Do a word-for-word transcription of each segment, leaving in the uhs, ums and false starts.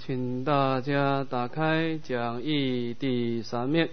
请大家打开讲义第三面。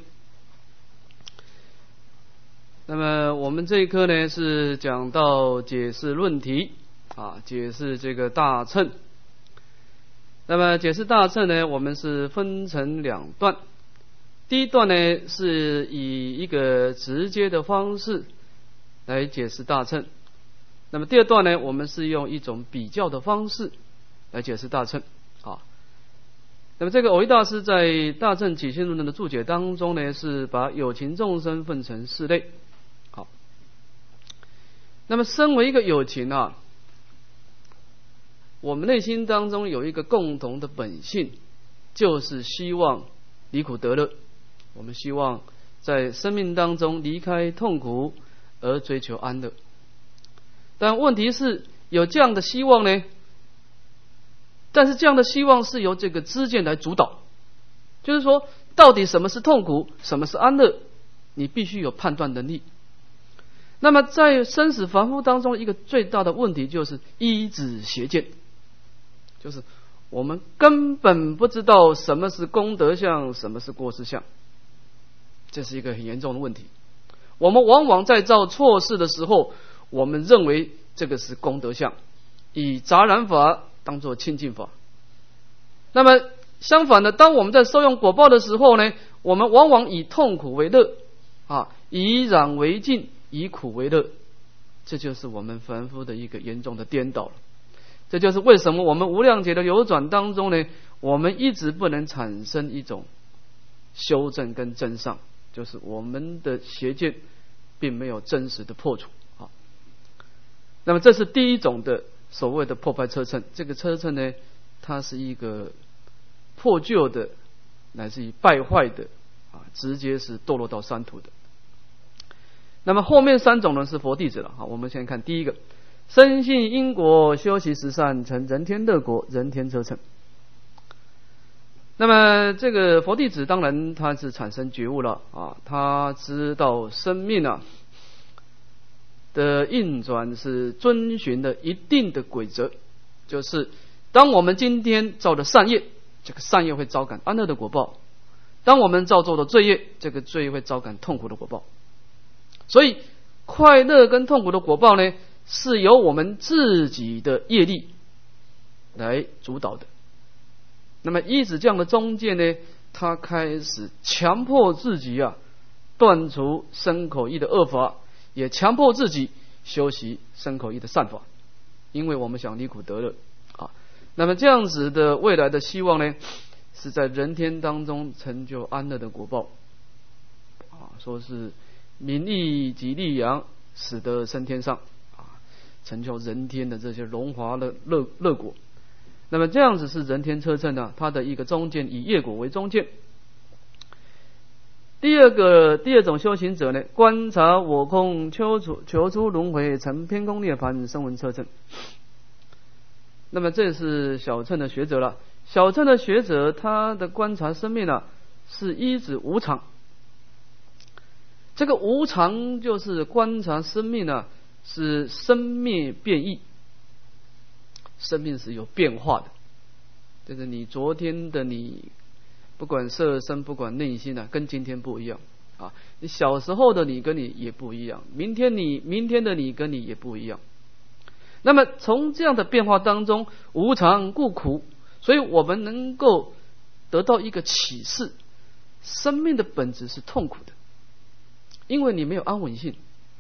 那么我们这一课呢是讲到解释论题啊，解释这个大乘。那么解释大乘呢，我们是分成两段。第一段呢是以一个直接的方式来解释大乘。那么第二段呢，我们是用一种比较的方式来解释大乘啊。那么这个蕅益大师在《大乘起信论》的注解当中呢，是把有情众生分成四类。好，那么身为一个有情啊，我们内心当中有一个共同的本性，就是希望离苦得乐。我们希望在生命当中离开痛苦而追求安乐。但问题是，有这样的希望呢，但是这样的希望是由这个知见来主导，就是说到底什么是痛苦，什么是安乐，你必须有判断能力。那么在生死凡夫当中，一个最大的问题就是依止邪见，就是我们根本不知道什么是功德相，什么是过失相，这是一个很严重的问题。我们往往在造错事的时候，我们认为这个是功德相，以杂染法当作清净法。那么相反的，当我们在受用果报的时候呢，我们往往以痛苦为乐啊，以染为净，以苦为乐。这就是我们凡夫的一个严重的颠倒了。这就是为什么我们无量劫的流转当中呢，我们一直不能产生一种修正跟真上，就是我们的邪见并没有真实的破除啊。那么这是第一种的所谓的破败车乘。这个车乘呢，它是一个破旧的，乃至于败坏的啊，直接是堕落到三途的。那么后面三种呢是佛弟子了。好，我们先看第一个，深信因果，修习十善，成人天乐果，人天车乘。那么这个佛弟子当然他是产生觉悟了啊，他知道生命啊的运转是遵循的一定的规则，就是当我们今天造的善业，这个善业会招感安乐的果报；当我们造作的罪业，这个罪业会招感痛苦的果报。所以快乐跟痛苦的果报呢，是由我们自己的业力来主导的。那么依止这样的中介呢，他开始强迫自己啊断除身口意的恶法，也强迫自己修习身口意的善法，因为我们想离苦得乐啊。那么这样子的未来的希望呢，是在人天当中成就安乐的果报啊，说是名利及利养，使得升天上啊，成就人天的这些荣华的乐乐果。那么这样子是人天车乘呢，它的一个中见，以业果为中见。第二个第二种修行者呢，观察我空，求出求出轮回，成偏空涅槃，声闻车乘。那么这是小乘的学者了。小乘的学者，他的观察生命啊，是依止无常。这个无常就是观察生命啊，是生灭变异，生命是有变化的。就是你昨天的你，不管色身，不管内心啊，跟今天不一样啊。你小时候的你跟你也不一样，明天你明天的你跟你也不一样。那么从这样的变化当中，无常故苦，所以我们能够得到一个启示：生命的本质是痛苦的，因为你没有安稳性。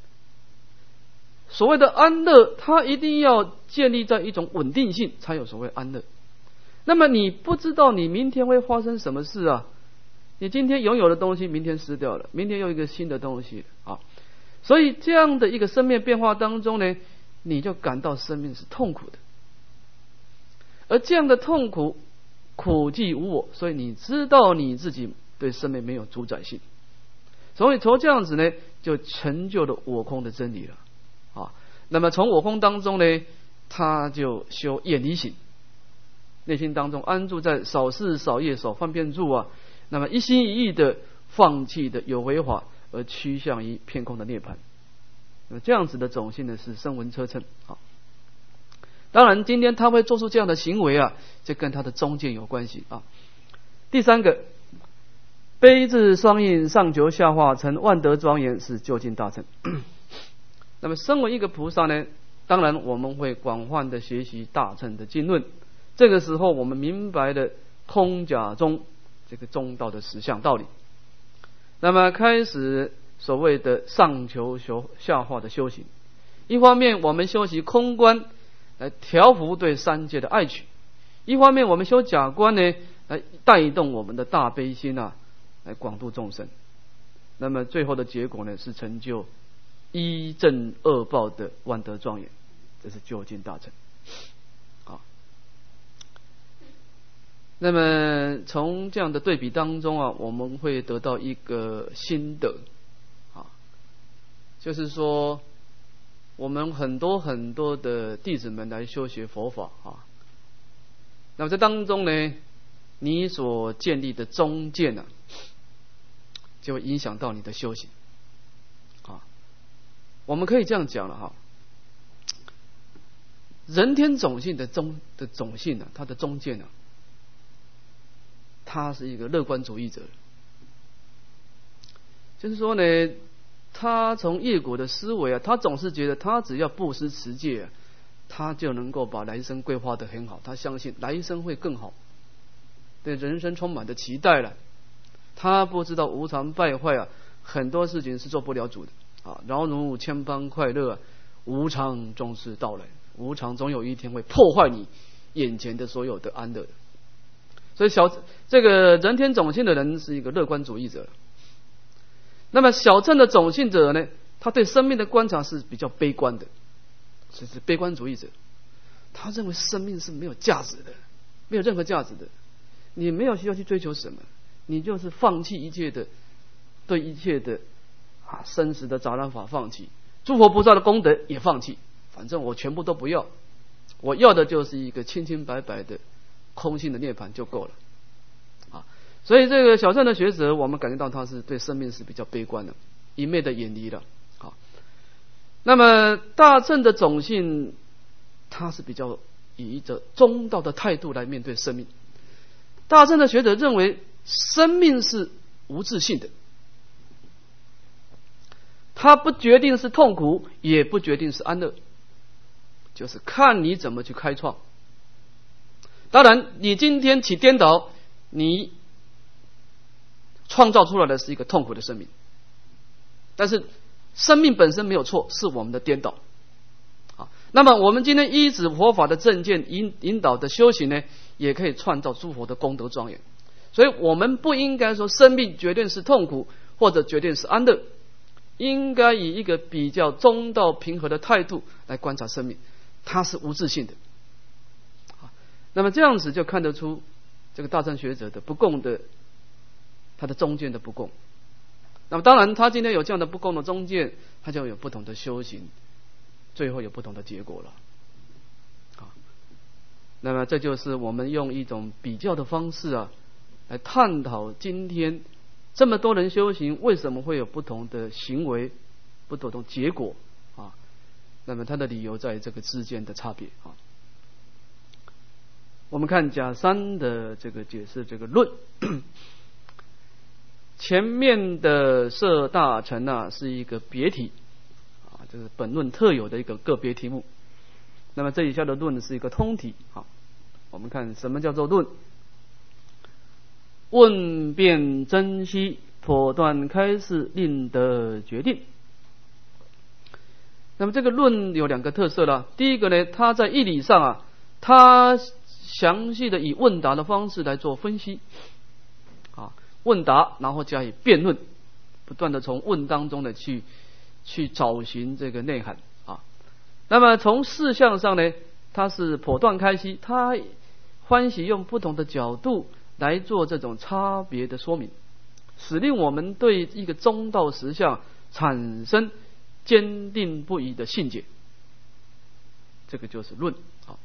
所谓的安乐，它一定要建立在一种稳定性，才有所谓安乐。那么你不知道你明天会发生什么事啊？你今天拥有的东西，明天失掉了，明天又一个新的东西啊。所以这样的一个生命变化当中呢，你就感到生命是痛苦的。而这样的痛苦，苦即无我，所以你知道你自己对生命没有主宰性。所以从这样子呢，就成就了我空的真理了啊。那么从我空当中呢，他就修远离行，内心当中安住在少事少业少方便住啊，那么一心一意的放弃的有为法，而趋向于偏空的涅槃。那么这样子的种性呢，是声闻车乘啊。 当然，今天他会做出这样的行为啊，这跟他的中见有关系啊。第三个，悲智双运，上求下化，成万德庄严，是究竟大乘。那么，身为一个菩萨呢，当然我们会广泛的学习大乘的经论。这个时候，我们明白了空假中这个中道的实相道理。那么，开始所谓的上求下化的修行。一方面，我们修习空观来调伏对三界的爱取；一方面，我们修假观呢，来带动我们的大悲心啊，来广度众生。那么最后的结果呢，是成就一正二报的万德庄严，这是究竟大乘。好，那么从这样的对比当中啊，我们会得到一个心得啊，就是说，我们很多很多的弟子们来修学佛法啊，那么这当中呢，你所建立的中见啊，就会影响到你的修行啊。我们可以这样讲了哈，人天种性的中的种性呢、啊，它的中见呢、啊，他是一个乐观主义者，就是说呢，他从业果的思维啊，他总是觉得他只要布施持戒啊，他就能够把来生规划得很好，他相信来生会更好，对人生充满着期待了。他不知道无常败坏啊，很多事情是做不了主的啊。饶如千般快乐啊，无常终是到来，无常总有一天会破坏你眼前的所有的安乐的。所以小这个人天种性的人是一个乐观主义者。那么小乘的种性者呢，他对生命的观察是比较悲观的，所以是悲观主义者。他认为生命是没有价值的，没有任何价值的，你没有需要去追求什么，你就是放弃一切的，对一切的啊生死的杂染法放弃，诸佛菩萨的功德也放弃，反正我全部都不要，我要的就是一个清清白白的空性的涅槃就够了啊。所以这个小乘的学者，我们感觉到他是对生命是比较悲观的，一昧的远离了啊。那么大乘的种性，他是比较以一个中道的态度来面对生命。大乘的学者认为生命是无自性的，他不决定是痛苦，也不决定是安乐，就是看你怎么去开创。当然你今天起颠倒，你创造出来的是一个痛苦的生命，但是生命本身没有错，是我们的颠倒。好，那么我们今天依止佛法的正见引引导的修行呢，也可以创造诸佛的功德庄严。所以我们不应该说生命决定是痛苦，或者决定是安乐，应该以一个比较中道平和的态度来观察生命，它是无自性的。那么这样子就看得出这个大乘学者的不共的，他的中见的不共。那么当然他今天有这样的不共的中见，他就有不同的修行，最后有不同的结果了。好，那么这就是我们用一种比较的方式啊，来探讨今天这么多人修行为什么会有不同的行为，不同的结果啊。那么它的理由在这个之间的差别啊。我们看甲三的这个解释这个论，前面的摄大乘啊是一个别题啊，这是本论特有的一个个别题目。那么这以下的论是一个通题啊。我们看什么叫做论？问辨珍惜，妥断开示，令得决定。那么这个论有两个特色啦。第一个呢，它在义理上啊，它详细的以问答的方式来做分析啊，问答然后加以辩论，不断的从问当中的去去找寻这个内涵啊。那么从事项上呢，它是剖断开析，它欢喜用不同的角度来做这种差别的说明，使令我们对一个中道实相产生坚定不移的信解。这个就是论啊。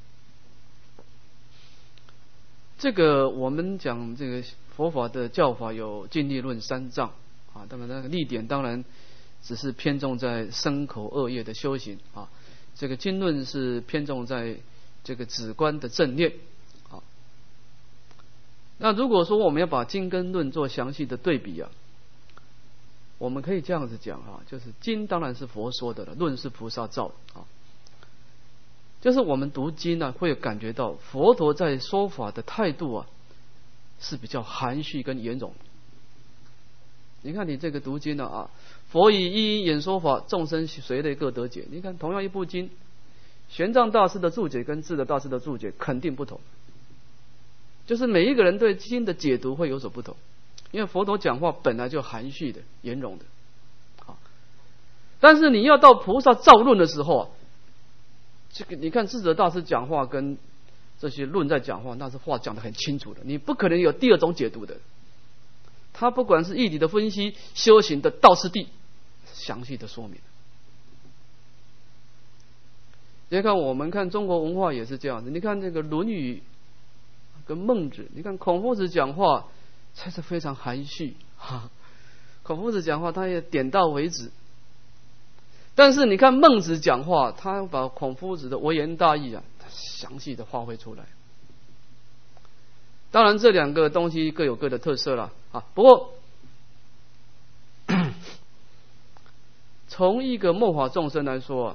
这个我们讲这个佛法的教法有净利论三藏啊，那么那个立点当然只是偏重在身口恶业的修行啊，这个经论是偏重在这个止观的正念。啊，那如果说我们要把经跟论做详细的对比啊，我们可以这样子讲啊，就是经当然是佛说的了，论是菩萨造啊。就是我们读经呢、啊，会感觉到佛陀在说法的态度啊，是比较含蓄跟圆融。你看你这个读经呢 啊, 啊，佛以一一演说法，众生随类各得解。你看同样一部经，玄奘大师的注解跟智德大师的注解肯定不同，就是每一个人对经的解读会有所不同。因为佛陀讲话本来就含蓄的、圆融的，好，但是你要到菩萨造论的时候啊，这个你看智者大师讲话跟这些论在讲话，那是话讲得很清楚的，你不可能有第二种解读的。他不管是义理的分析、修行的道次第，详细的说明。你看我们看中国文化也是这样子，你看这个《论语》跟孟子，你看孔夫子讲话才是非常含蓄，哈，孔夫子讲话他也点到为止，但是你看孟子讲话，他把孔夫子的微言大义啊，他详细的发挥出来。当然这两个东西各有各的特色啦，啊，不过从一个末法众生来说啊，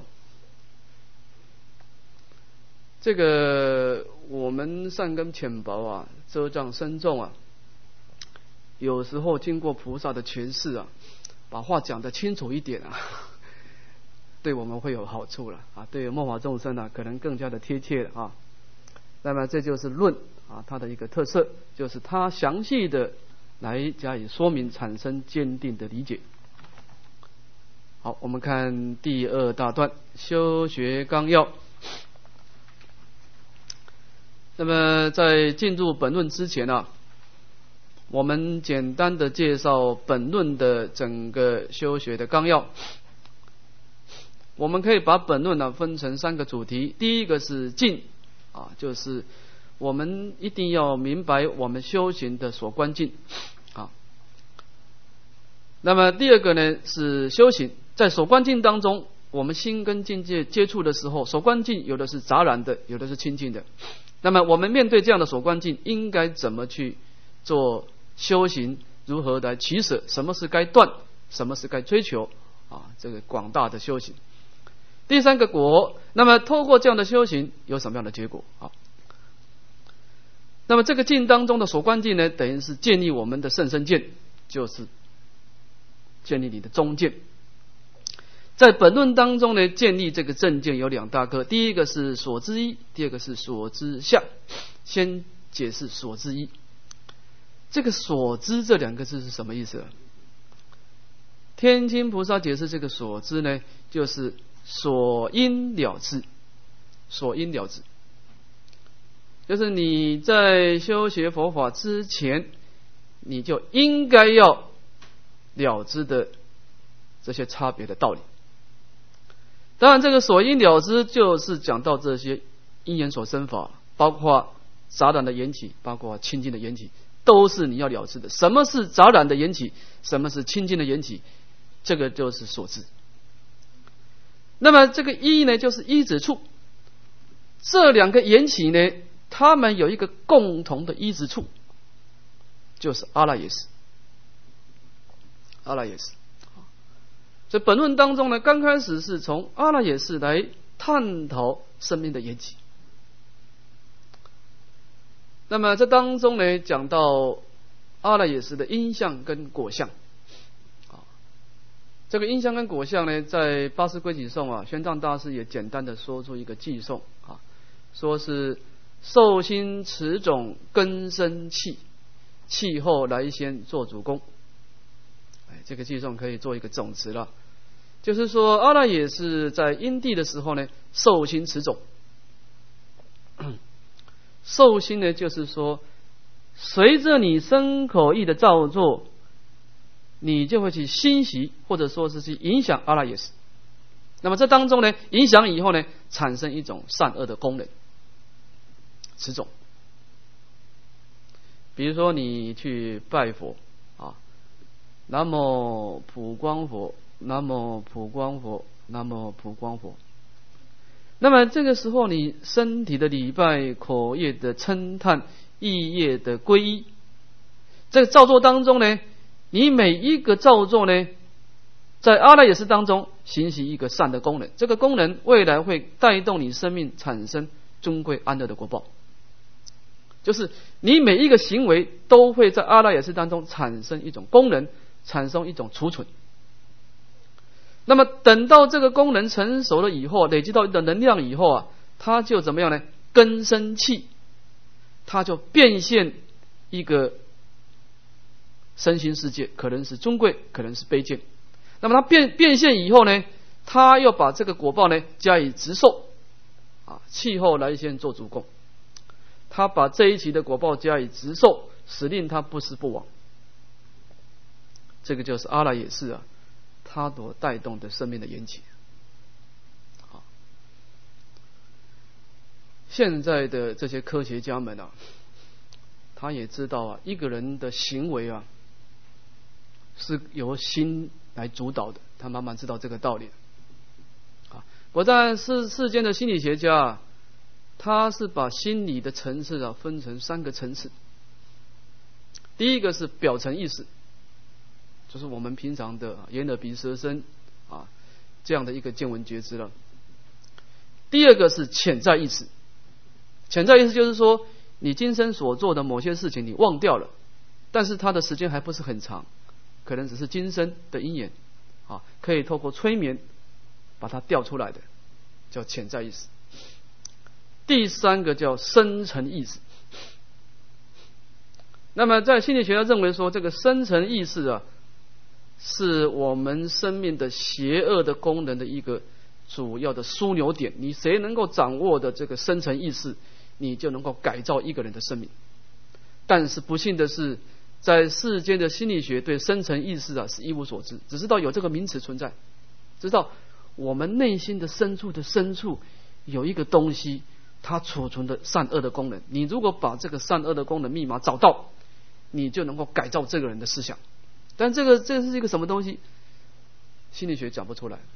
这个我们善根浅薄啊，遮障深重啊，有时候经过菩萨的诠释啊，把话讲得清楚一点啊，对我们会有好处了啊，对于末法众生啊，可能更加的贴切了啊。那么这就是论啊，它的一个特色，就是它详细的来加以说明，产生坚定的理解。好，我们看第二大段修学纲要。那么在进入本论之前啊，我们简单的介绍本论的整个修学的纲要。我们可以把本论呢分成三个主题，第一个是进啊，就是我们一定要明白我们修行的所观境啊。那么第二个呢是修行，在所观境当中，我们心跟境界接触的时候，所观境有的是杂染的，有的是清净的。那么我们面对这样的所观境，应该怎么去做修行？如何来取舍？什么是该断？什么是该追求？啊，这个广大的修行。第三个果，那么透过这样的修行有什么样的结果？好，那么这个境当中的所观境呢，等于是建立我们的甚深见，就是建立你的中见。在本论当中呢，建立这个正见有两大科，第一个是所知一，第二个是所知相。先解释所知一，这个所知这两个字是什么意思？天亲菩萨解释这个所知呢，就是所因了知，所因了知，就是你在修学佛法之前，你就应该要了知的这些差别的道理。当然这个所因了知就是讲到这些因缘所生法，包括杂染的缘起，包括清净的缘起，都是你要了知的。什么是杂染的缘起，什么是清净的缘起，这个就是所知。那么这个一呢，就是依止处。这两个缘起呢，它们有一个共同的依止处，就是阿赖耶识。阿赖耶识。所以本论当中呢，刚开始是从阿赖耶识来探讨生命的缘起。那么这当中呢，讲到阿赖耶识的因相跟果相。这个因相跟果相呢，在八识归己颂啊，玄奘大师也简单的说出一个偈颂啊，说是受心持种根生气，气后来先做主公。哎，这个偈颂可以做一个总词了，就是说阿赖耶识在因地的时候呢，受心持种。受心呢，就是说随着你身口意的造作，你就会去欣习，或者说是去影响阿赖耶识。那么这当中呢，影响以后呢，产生一种善恶的功能，持种。比如说你去拜佛啊，南无普光佛，南无普光佛，南无普光佛。 那么这个时候，你身体的礼拜、口业的称叹、意业的皈依，这个造作当中呢，你每一个造作呢，在阿赖耶识当中行使一个善的功能，这个功能未来会带动你生命产生尊贵安乐的果报。就是你每一个行为都会在阿赖耶识当中产生一种功能，产生一种储存。那么等到这个功能成熟了以后，累积到一定的能量以后啊，它就怎么样呢？根生气，它就变现一个身心世界，可能是尊贵，可能是卑贱。那么它变变现以后呢，它又把这个果报呢加以直受啊，气候来先做主供。他把这一期的果报加以直受，使令他不死不亡。这个就是阿赖耶识啊，它所带动的生命的缘起。好，现在的这些科学家们啊，他也知道啊，一个人的行为啊是由心来主导的，他慢慢知道这个道理。啊，我在世世间的心理学家啊，他是把心理的层次啊分成三个层次。第一个是表层意识，就是我们平常的眼耳鼻舌身啊这样的一个见闻觉知了。第二个是潜在意识，潜在意识就是说你今生所做的某些事情你忘掉了，但是它的时间还不是很长，可能只是今生的因缘啊，可以透过催眠把它调出来的，叫潜在意识。第三个叫深层意识。那么在心理学家认为说，这个深层意识啊，是我们生命的邪恶的功能的一个主要的枢纽点。你谁能够掌握的这个深层意识，你就能够改造一个人的生命。但是不幸的是，在世间的心理学对深层意识啊是一无所知，只知道有这个名词存在，知道我们内心的深处的深处有一个东西，它储存的善恶的功能。你如果把这个善恶的功能密码找到，你就能够改造这个人的思想。但这个这是一个什么东西，心理学讲不出来。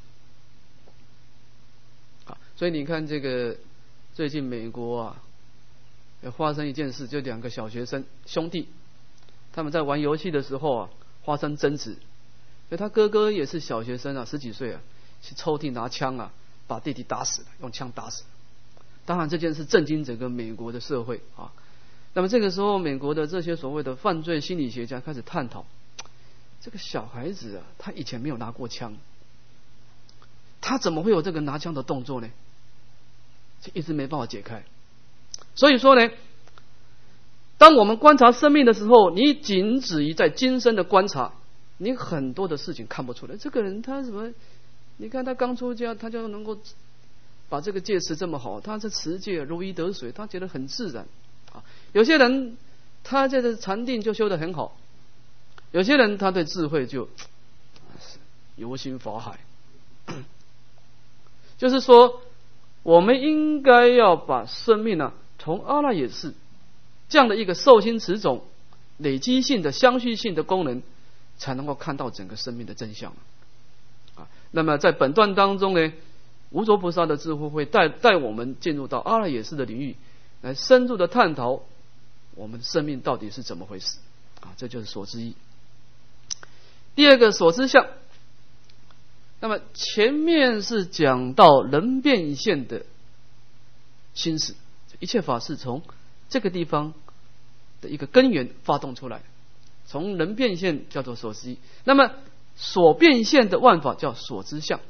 好，所以你看这个最近美国啊，有发生一件事，就两个小学生兄弟，他们在玩游戏的时候啊，发生争执。所以他哥哥也是小学生啊，十几岁啊，去抽屉拿枪啊，把弟弟打死了，用枪打死了。当然这件事震惊整个美国的社会啊。那么这个时候，美国的这些所谓的犯罪心理学家开始探讨，这个小孩子啊，他以前没有拿过枪，他怎么会有这个拿枪的动作呢？这一直没办法解开。所以说呢，当我们观察生命的时候，你仅止于在今生的观察，你很多的事情看不出来。这个人他什么？你看他刚出家，他就能够把这个戒持这么好，他这持戒如鱼得水，他觉得很自然啊。有些人他这个禅定就修得很好，有些人他对智慧就游心法海。就是说，我们应该要把生命啊，从阿赖耶识这样的一个受心持种累积性的相续性的功能，才能够看到整个生命的真相啊。那么在本段当中呢，无着菩萨的智慧会带带我们进入到阿赖耶识的领域，来深入的探讨我们生命到底是怎么回事啊。这就是所知一。第二个所知相。那么前面是讲到人变现的心识，一切法是从这个地方的一个根源发动出来，从人变现叫做所知一。那么所变现的万法叫所知相。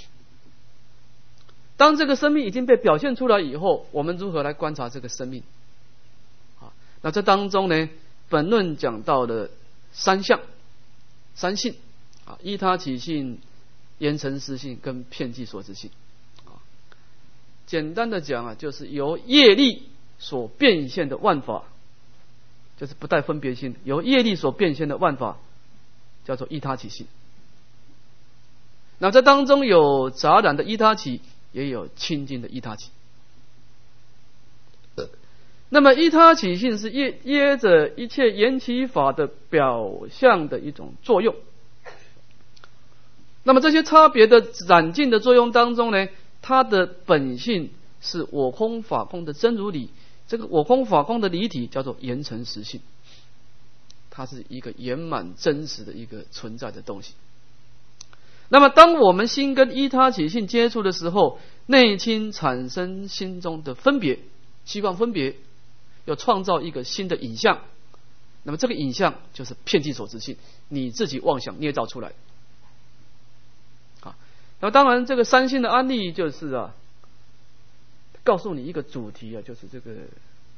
当这个生命已经被表现出来以后，我们如何来观察这个生命啊？那这当中呢，本论讲到的三相三性啊，依他起性、言尘实性跟遍计所知性啊。简单的讲啊，就是由业力所变现的万法，就是不带分别心，由业力所变现的万法叫做依他起性。那这当中有杂染的依他起，也有清净的依他起。那么依他起性是耶耶着一切缘起法的表象的一种作用。那么这些差别的染净的作用当中呢， 它的本性是我空法空的真如理，这个我空法空的离体叫做圆成实性，它是一个圆满真实的一个存在的东西。那么当我们心跟依他起性接触的时候，内心产生心中的分别，希望分别，要创造一个新的影像，那么这个影像就是遍计所知性，你自己妄想捏造出来。啊，那么当然这个三性的安立就是啊，告诉你一个主题啊，就是这个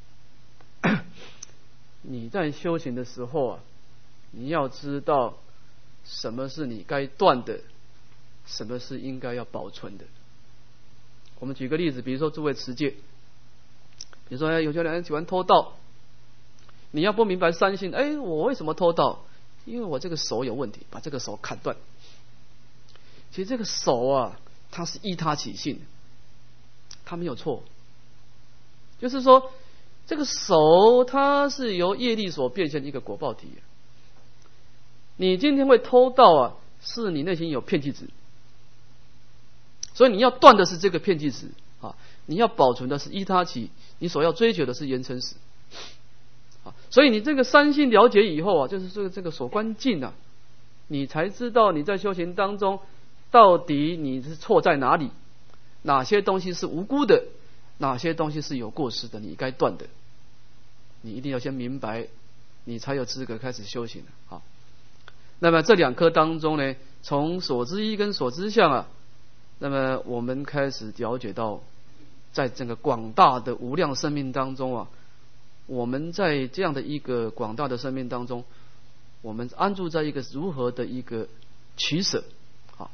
你在修行的时候啊，你要知道什么是你该断的，什么是应该要保存的。我们举个例子，比如说诸位持戒，比如说有些人喜欢偷盗，你要不明白三性，哎，我为什么偷盗？因为我这个手有问题，把这个手砍断。其实这个手啊，它是依他起性，它没有错。就是说，这个手它是由业力所变现的一个果报体。你今天会偷盗啊，是你内心有骗气质，所以你要断的是这个骗气质啊，你要保存的是依他起，你所要追求的是圆成实。啊，所以你这个三性了解以后啊，就是这个这个所观境啊，你才知道你在修行当中到底你是错在哪里，哪些东西是无辜的，哪些东西是有过失的，你该断的，你一定要先明白，你才有资格开始修行啊。那么这两科当中呢，从所知一跟所知相啊，那么我们开始了解到，在这个广大的无量生命当中啊，我们在这样的一个广大的生命当中，我们安住在一个如何的一个取舍啊。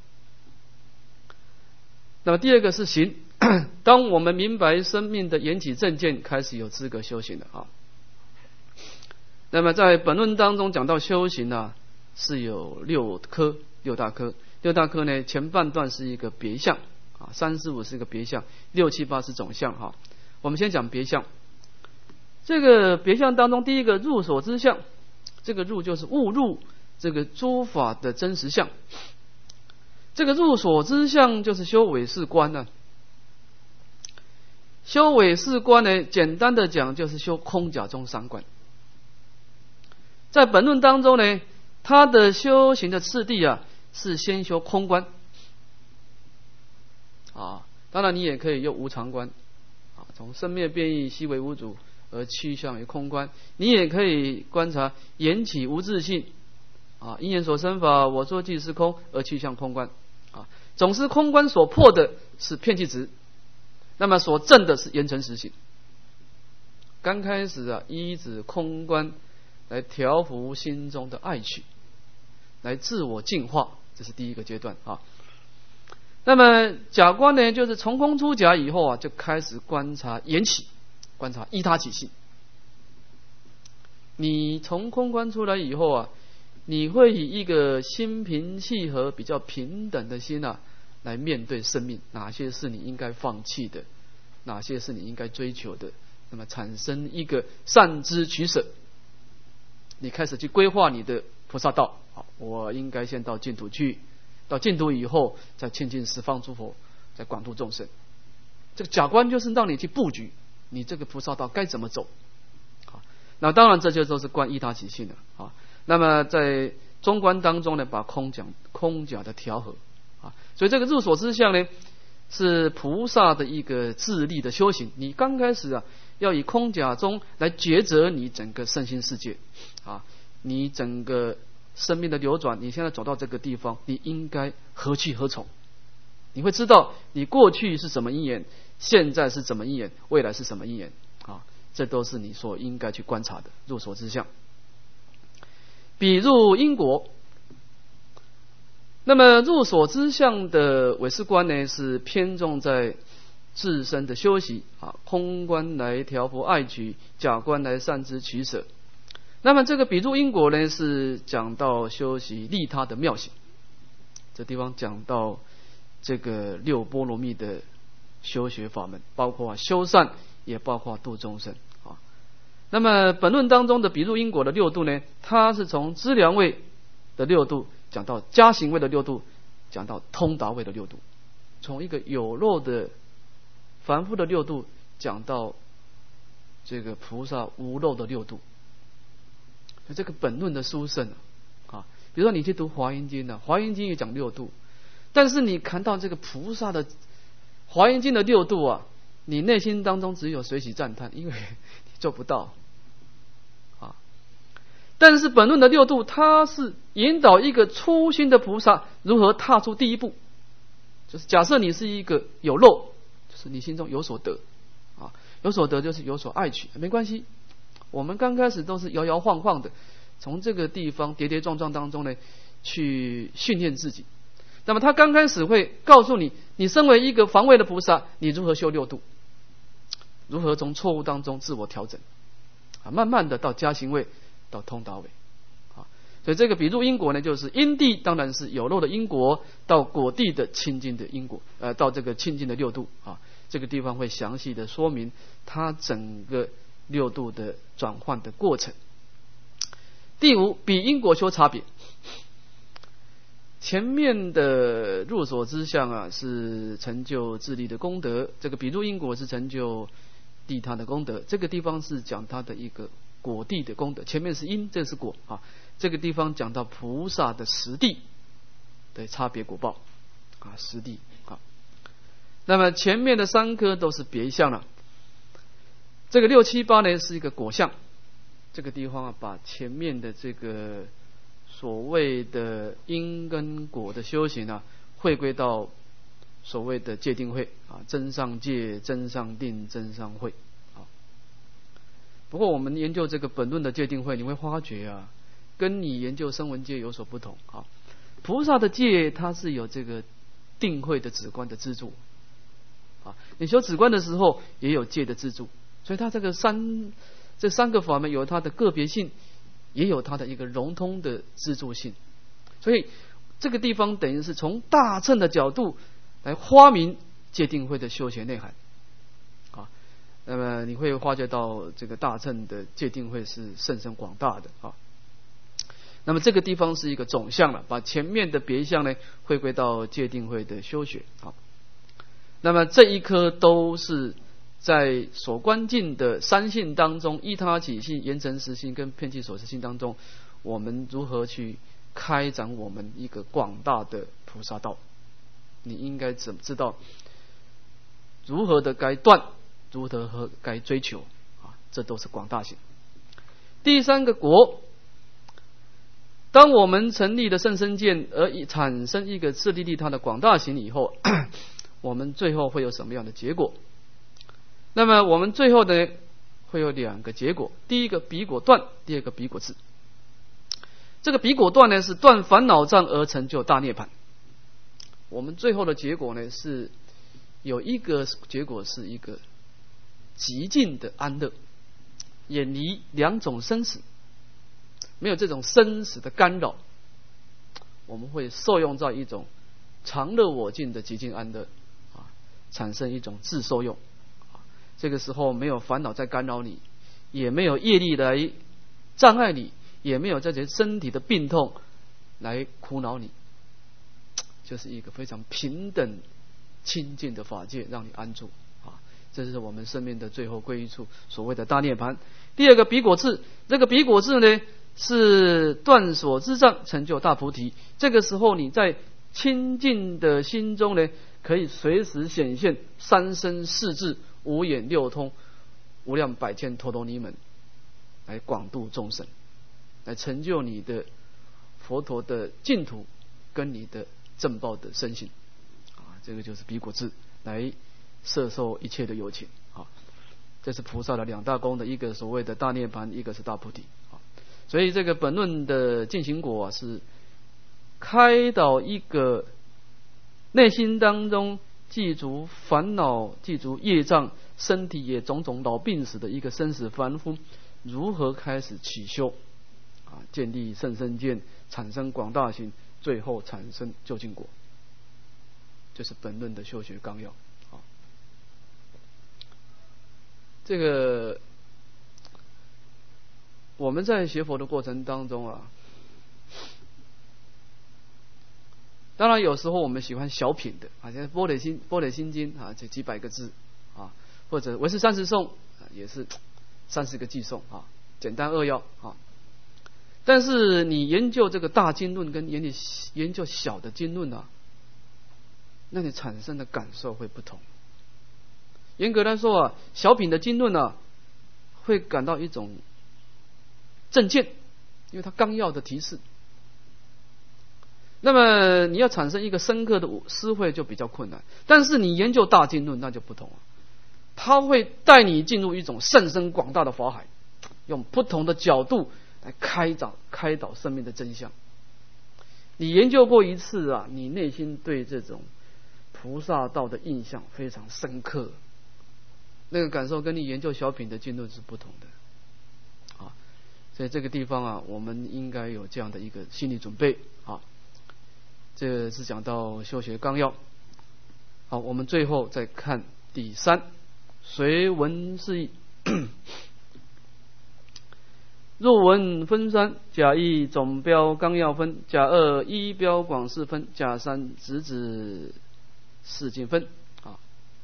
那么第二个是行，当我们明白生命的缘起正见，开始有资格修行了啊。那么在本论当中讲到修行啊，是有六科，六大科。六大科呢，前半段是一个别相啊，三四五是一个别相，六七八是总相哈。我们先讲别相。这个别相当中，第一个入所知相，这个入就是悟入这个诸法的真实相。这个入所知相就是修唯识观呢、啊。修唯识观呢，简单的讲就是修空假中三观。在本论当中呢，他的修行的次第啊，是先修空观啊，当然你也可以用无常观啊，从生灭变异悉为无主而趋向于空观。你也可以观察缘起无自性啊，因缘所生法，我说即是空，而趋向空观啊。总是空观所破的是骗气执，那么所证的是圆成实性。刚开始啊，依止空观来调伏心中的爱取，来自我净化，这是第一个阶段啊。那么假观呢，就是从空出假以后啊，就开始观察缘起，观察依他起性。你从空观出来以后啊，你会以一个心平气和、比较平等的心啊，来面对生命。哪些是你应该放弃的，哪些是你应该追求的，那么产生一个善知取舍。你开始去规划你的菩萨道，好，我应该先到净土去，到净土以后再亲近十方诸佛，再广度众生。这个假观就是让你去布局你这个菩萨道该怎么走。好，那当然这就都是观依他起性的啊。那么在中观当中呢，把空讲空假的调和啊，所以这个入所知相呢，是菩萨的一个自力的修行。你刚开始啊，要以空假中来抉择你整个身心世界啊，你整个生命的流转，你现在走到这个地方，你应该何去何从？你会知道你过去是什么因缘，现在是什么因缘，未来是什么因缘啊，这都是你所应该去观察的入所知相。比入因果，那么入所知相的唯识观呢，是偏重在自身的修习啊，空观来调伏爱取，假观来善知取舍。那么这个比入因果呢，是讲到修习利他的妙行。这地方讲到这个六波罗蜜的修学法门，包括修善，也包括度众生啊。那么本论当中的比入因果的六度呢，它是从资粮位的六度讲到加行位的六度，讲到通达位的六度从一个有漏的凡夫的六度讲到这个菩萨无漏的六度。这个本论的殊胜啊，比如说你去读华严经啊，华严经也讲六度，但是你看到这个菩萨的华严经的六度啊，你内心当中只有随喜赞叹，因为你做不到啊。但是本论的六度，它是引导一个初心的菩萨如何踏出第一步，就是假设你是一个有漏，就是你心中有所得啊，有所得就是有所爱取，没关系。我们刚开始都是摇摇晃晃的，从这个地方跌跌撞撞当中呢，去训练自己。那么他刚开始会告诉你，你身为一个防卫的菩萨，你如何修六度，如何从错误当中自我调整啊，慢慢的到加行位，到通达位啊。所以这个比入因果呢，就是因地当然是有漏的因果，到果地的清净的因果，呃，到这个清净的六度啊，这个地方会详细的说明它整个六度的转换的过程。第五，比因果修差别。前面的入所之相啊，是成就自利的功德，这个比入因果是成就利他的功德。这个地方是讲它的一个果地的功德，前面是因，这是果啊。这个地方讲到菩萨的实地的差别果报啊，实地啊。那么前面的三颗都是别相了。这个六七八呢是一个果相，这个地方啊，把前面的这个所谓的因跟果的修行啊，汇归到所谓的戒定慧啊，真上戒、真上定、真上慧啊。不过我们研究这个本论的戒定慧，你会发觉啊，跟你研究声闻戒有所不同啊。菩萨的戒它是有这个定慧的止观的资助啊，你修止观的时候也有戒的资助。所以它这个三这三个法门有它的个别性，也有它的一个融通的自助性。所以这个地方等于是从大乘的角度来发明戒定慧的修学内涵啊。那么你会发觉到这个大乘的戒定慧是甚深广大的啊。那么这个地方是一个总相了，把前面的别相呢汇归到戒定慧的修学啊。那么这一颗都是在所观境的三性当中，依他起性、言成实性跟遍计所实性当中，我们如何去开展我们一个广大的菩萨道？你应该怎么知道如何的该断，如何和该追求啊？这都是广大性。第三个果，当我们成立了甚深见而产生一个自利利他的广大行以后，我们最后会有什么样的结果？那么我们最后呢会有两个结果，第一个彼果断，第二个彼果智。这个彼果断呢是断烦恼障而成就大涅槃。我们最后的结果呢是有一个结果是一个极尽的安乐，远离两种生死，没有这种生死的干扰，我们会受用在一种常乐我净的极尽安乐啊，产生一种自受用。这个时候没有烦恼在干扰你，也没有业力来障碍你，也没有这些身体的病痛来苦恼你，就是一个非常平等清净的法界，让你安住啊！这是我们生命的最后归依处，所谓的大涅槃。第二个彼果智，这个彼果智呢是断所知障，成就大菩提。这个时候你在清净的心中呢，可以随时显现三身四智、五眼六通、无量百千陀罗尼门，来广度众生，来成就你的佛陀的净土跟你的正报的身心啊，这个就是彼果智，来摄受一切的有情啊。这是菩萨的两大功德，一个所谓的大涅槃，一个是大菩提啊。所以这个本论的进行果、啊、是开导一个内心当中记足烦恼、记足业障、身体也种种老病死的一个生死凡夫，如何开始起修啊，建立甚深见，产生广大行，最后产生究竟果，这是本论的修学纲要啊。这个我们在学佛的过程当中啊， 当然有时候我们喜欢小品的啊，像《般若心般若心经》啊，这几百个字啊，或者《唯识三十颂》啊，也是三十个偈颂啊，简单扼要啊。但是你研究这个大经论跟研究研究小的经论啊，那你产生的感受会不同。严格来说啊，小品的经论啊，会感到一种正见，因为它纲要的提示。那么你要产生一个深刻的思会就比较困难，但是你研究大经论那就不同了，它会带你进入一种甚深广大的法海，用不同的角度来开导开导生命的真相。你研究过一次啊，你内心对这种菩萨道的印象非常深刻，那个感受跟你研究小品的经论是不同的啊。所以这个地方啊，我们应该有这样的一个心理准备啊。这是讲到修学纲要。好，我们最后再看第三，随文释义。若文分三：甲一总标纲要分，甲二一标广释分，甲三直指释经分啊。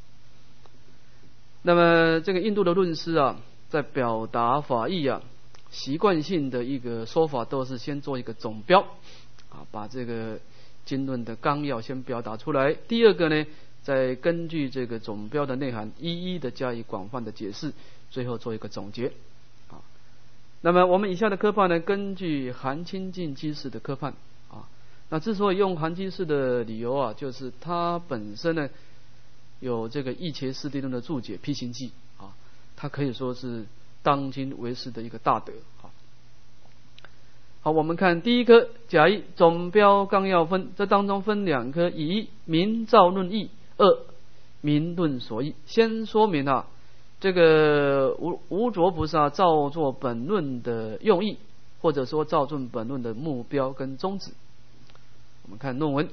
那么这个印度的论师啊，在表达法义啊，习惯性的一个说法都是先做一个总标啊，把这个经论的纲要先表达出来。第二个呢，再根据这个总标的内涵，一一的加以广泛的解释，最后做一个总结啊。那么我们以下的科判呢，根据韩清净居士的科判啊。那之所以用韩居士的理由啊，就是他本身呢有这个义伽师地论的注解《辟行记》啊，他可以说是当今为师的一个大德啊。好，我们看第一科甲一总标纲要分，这当中分两科，一明照论义，二明论所义。先说明啊，这个无无着菩萨造作本论的用意，或者说造作本论的目标跟宗旨。我们看论文：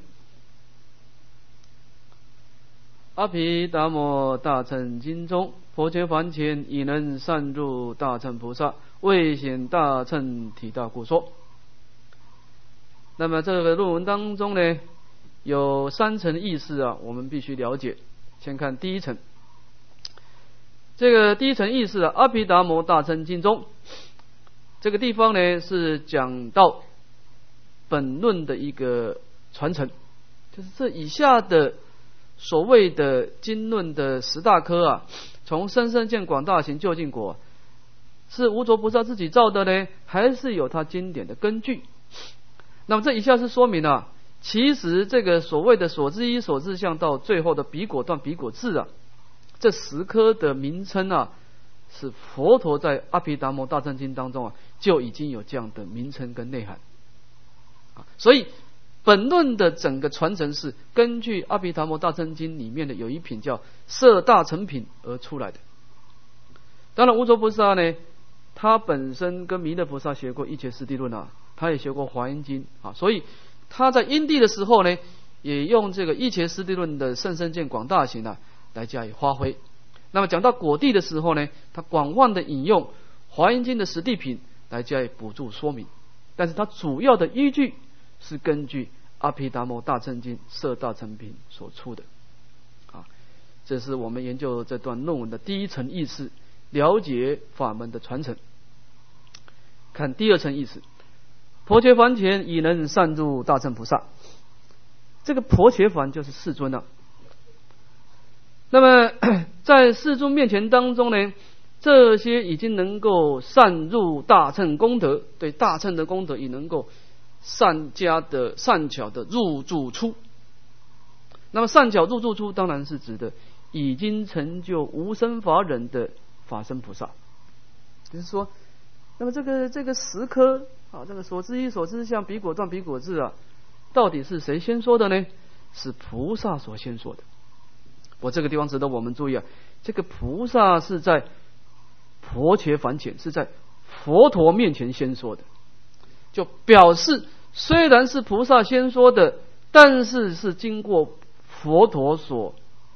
阿毗达摩大乘经中，佛觉凡前已能善入大乘菩萨，为显大乘体大故说。那么这个论文当中呢，有三层意思啊，我们必须了解。先看第一层，这个第一层意思啊，阿毗达摩大乘经中这个地方呢，是讲到本论的一个传承，就是这以下的所谓的经论的十大科啊，从深深见广大行究竟果，是无着菩萨自己造的呢，还是有他经典的根据？那么这以下是说明啊，其实这个所谓的所知一、所知相到最后的彼果断、彼果智啊，这十科的名称啊，是佛陀在阿毗达摩大乘经当中啊就已经有这样的名称跟内涵啊。所以本论的整个传承是根据阿毗达摩大乘经里面的有一品叫摄大乘品而出来的。当然无着菩萨呢，他本身跟弥勒菩萨学过一切师地论啊，他也学过华严经啊，所以他在因地的时候呢，也用这个一切师地论的甚深见广大行啊来加以发挥。那么讲到果地的时候呢，他广泛的引用华严经的实地品来加以补助说明，但是他主要的依据是根据阿毗达摩大乘经摄大乘品所出的啊。这是我们研究这段论文的第一层意思，了解法门的传承。看第二层意思，婆伽梵前已能善入大乘菩萨。这个婆伽梵就是世尊啊。那么在世尊面前当中呢，这些已经能够善入大乘功德，对大乘的功德也能够善加的善巧的入住出。那么善巧入住出当然是指的已经成就无生法忍的法身菩萨。就是说，那么这个这个十科啊，这个所知一、所知相、彼果断、彼果智啊，到底是谁先说的呢？是菩萨所先说的。我这个地方值得我们注意啊，这个菩萨是在婆伽梵前，是在佛陀面前先说的，就表示虽然是菩萨先说的，但是是经过佛陀所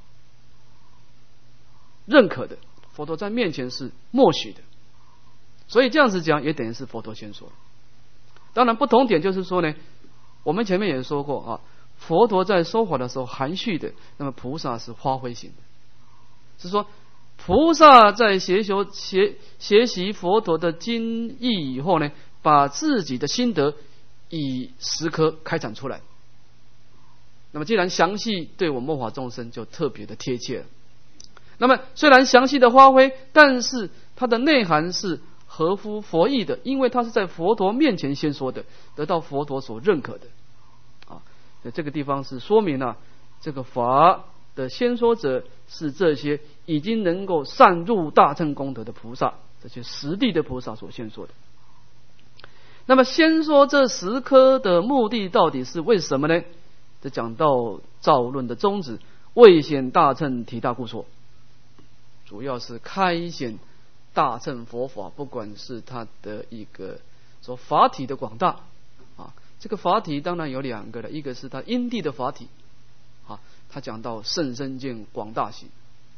认可的，佛陀在面前是默许的，所以这样子讲也等于是佛陀先说。当然不同点就是说呢，我们前面也说过啊， 佛陀在说法的时候含蓄的，那么菩萨是发挥型的，是说菩萨在学修学学习佛陀的经义以后呢，把自己的心得以十科开展出来。那么既然详细，对我们末法众生就特别的贴切了。那么虽然详细的发挥，但是它的内涵是合乎佛意的，因为它是在佛陀面前先说的，得到佛陀所认可的。啊，这个地方是说明了、啊、这个法的先说者是这些已经能够善入大乘功德的菩萨，这些实地的菩萨所先说的。那么先说这十科的目的到底是为什么呢？这讲到造论的宗旨，为显大乘体大故说，主要是开显大乘佛法，不管是它的一个说法体的广大啊，这个法体当然有两个了，一个是它因地的法体啊，他讲到甚深见广大行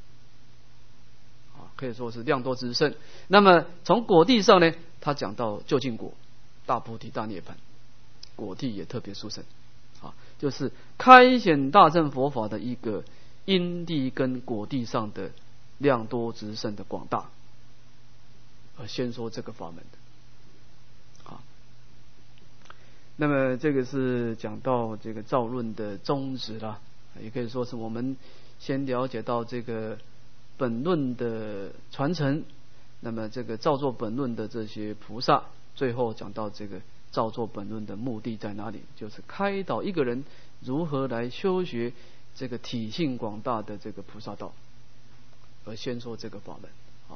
啊，可以说是量多之胜。那么从果地上呢，他讲到究竟果、大菩提、大涅槃，果地也特别殊胜啊，就是开显大乘佛法的一个因地跟果地上的量多之胜的广大，而先说这个法门的啊。那么这个是讲到这个造论的宗旨啦，也可以说是我们先了解到这个本论的传承，那么这个造作本论的这些菩萨，最后讲到这个造作本论的目的在哪里，就是开导一个人如何来修学这个体性广大的这个菩萨道，而先说这个法门啊。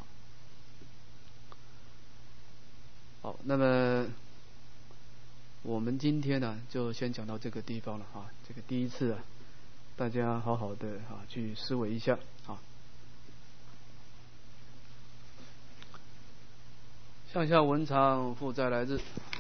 好，那么我们今天呢就先讲到这个地方了啊。这个第一次啊，大家好好的啊去思维一下啊。向下文长，复再来日。